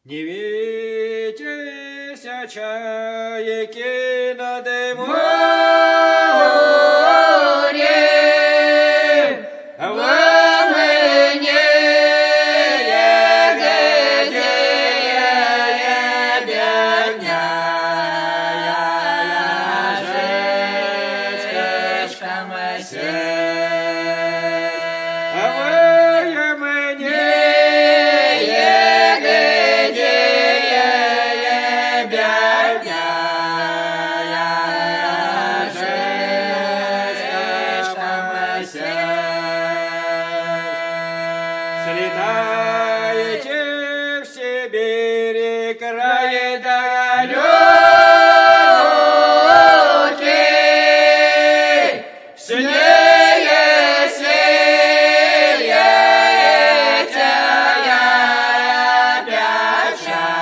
Не видите чайки над морем, во мне слетаете в Сибири край далекий, сильнее сияете опять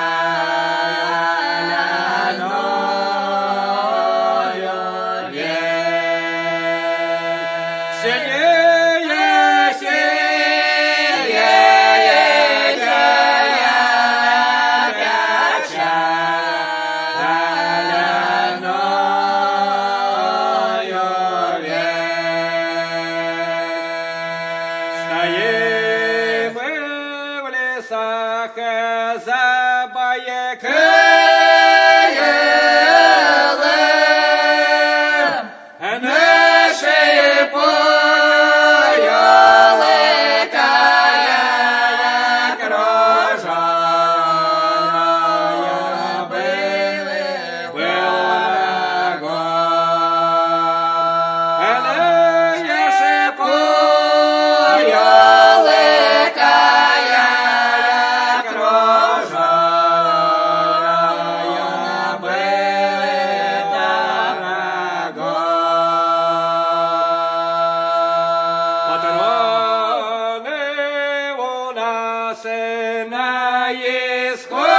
чайною век. Сильнее сияете опять чайною век. Стоим мы в лесах за Баякалом, наши поелыкая окруженную был врагом. Наши поелыкая окруженную был врагом. Патроны у нас на исходе.